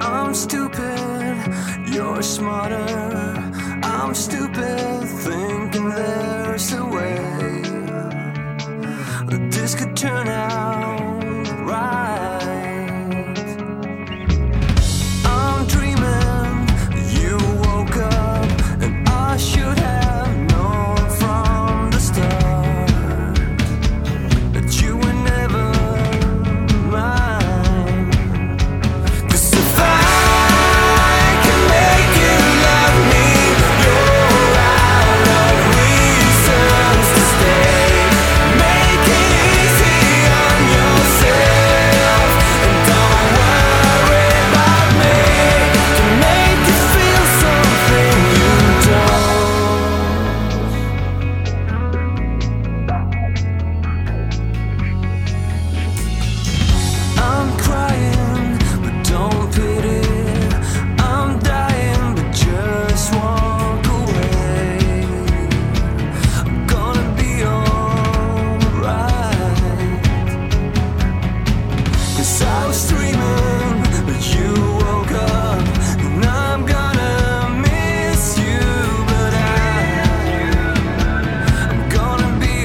I'm stupid, you're smarter. I'm stupid, thinking there's a way that this could turn out right. I'm dreaming, you woke up, and I should have known from the start that you were never mine. 'Cause if I can make you love me, you're out of reasons to stay. Make it easy on yourself, and don't worry about me to make you feel something you don't. I'm crying, but don't pity. I'm dying, but just walk away. I'm gonna be alright. 'Cause I was dreaming, but you woke up, and I'm gonna miss you, but I'm gonna be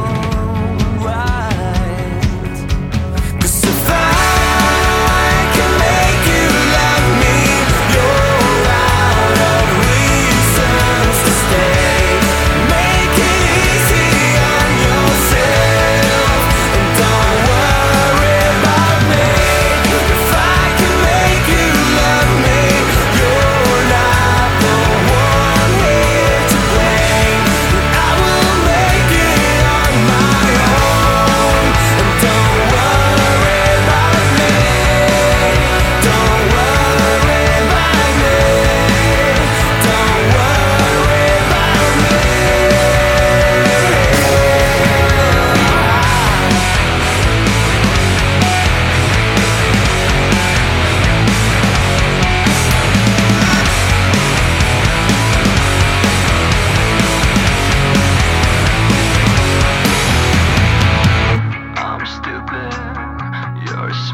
alright. 'Cause if I can make you love me, you're out of reasons to stay. Make it easy on yourself, and don't worry about me. If I can make you love me, you're not the one here to blame. I will make it on my own, and don't worry about me. Don't worry about me. Don't worry about me. I'm stupid, you're